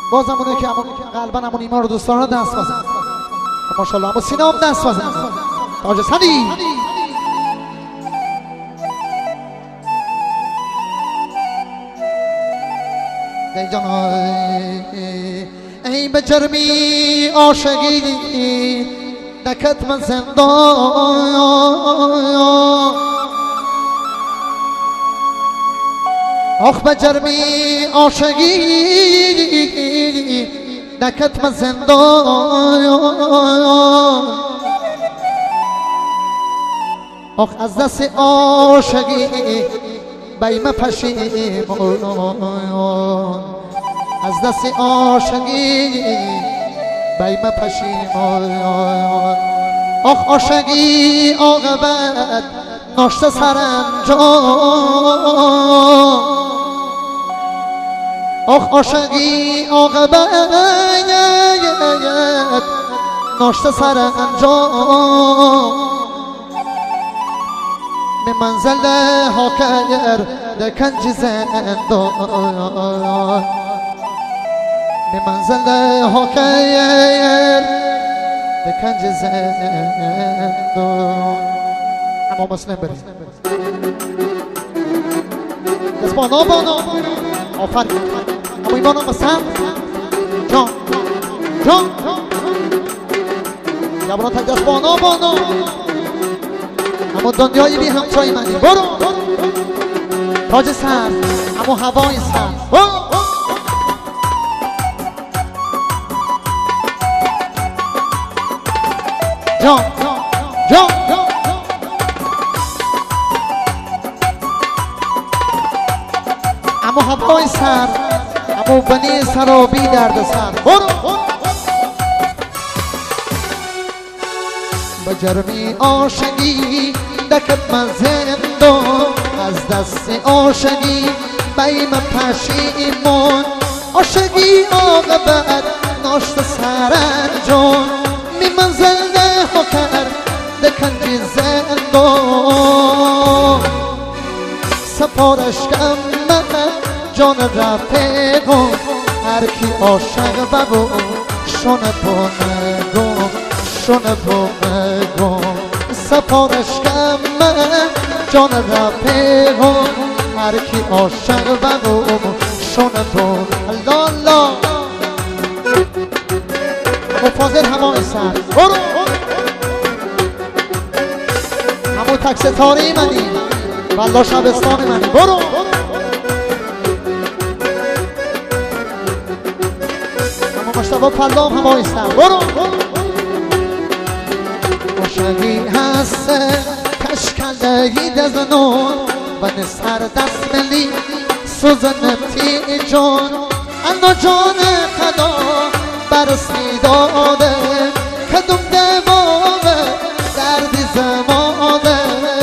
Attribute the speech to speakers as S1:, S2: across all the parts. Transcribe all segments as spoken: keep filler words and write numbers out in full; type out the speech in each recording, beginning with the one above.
S1: بازم اونه که همون قلبا همون ایمان رو دوستان رو دست بزن ماشاءالله. همون سینه هم دست بزن تاج سنی ای جان ای به جرمی عاشقی نکت من زندان آخ به جرمی عاشقی نکت من زندان آخ از دست عاشقی بیم پشیمان از دست عاشقی بیم پشیمان آخ عاشقی عاقبت ناشته سرانجام آخ عاشقی عاقبت ناشته سرانجام به منزل ها کرده کنج زندان به منزل ها کرده کنج زندان اما مسلم برید دست بانا بانا آفرین اما این بانا مسلم جان جان جبران تا دست بانا بانا اما دنیای بی همچای منی برو تاج سر اما هوای سر جان جان اما هوای سر اما بنی سر و بی درد سر برو به جرمی عاشقی دکت من زندان از دست عاشقی بیم پشیمان عاشقی عاقبت ناشته سرانجام می منزل ها کرده کنج زندان سپارش کم من جان رفیقم هر کی عاشق ببو شونه بونگم شونه بونگم سپارش کم من جان رفیقم هر کی عاشق ببو شونه بون الله الله مفاضل هوای سر برو همون تک ستاره منی والله شبستان منی برو همون مشتبه پرلام هوای سر برو عاشقی هست کشکلهی دزنون و نسر دست ملی سوزنتی جان انا جان خدا برسی داده کدوم دوامه دردی زمانه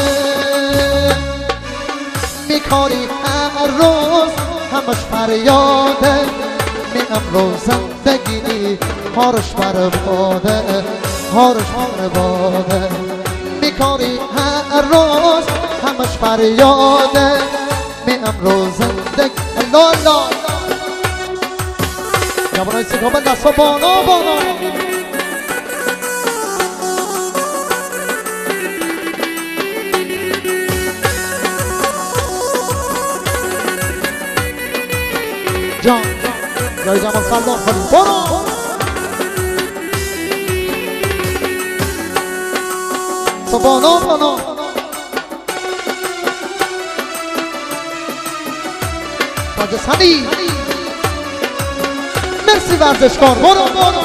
S1: میکاری هر روز همش فریاده می امروز زندگی هارش برباده هارش برباده میکاری هر روز همش فریاده می امروز زندگی لالا جوانای سیکابه دستا بانا بانا جان جای جمال خلدان خلید برو سا بانا بانا تاج سنی مرسی ورزشکار برو برو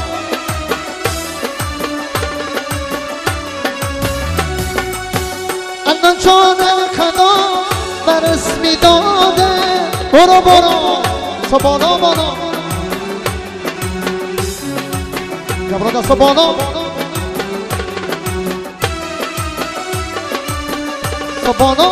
S1: الان جان خدا بر اسمی داده برو برو سبانا بانا جبران سبانا سبانا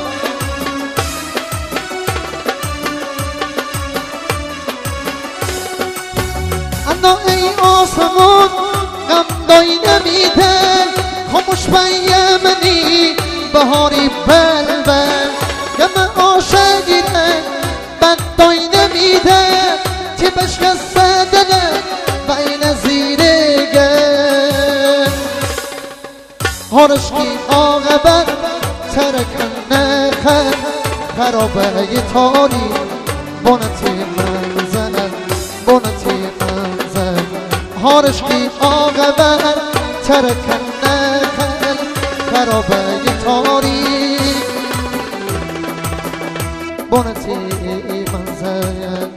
S1: انا ای آسمان غم دای نمیده خاموش بیمنی بهاری بلبل غم عاشقیره بد دای نمیده که بشکسته دله و این زیرگه هرشکی آقابت ترکن خر خرابه تاری بونتی منزل بونتی منزل هرشکی آقابت ترکن خر خرابه تاری بونتی منزل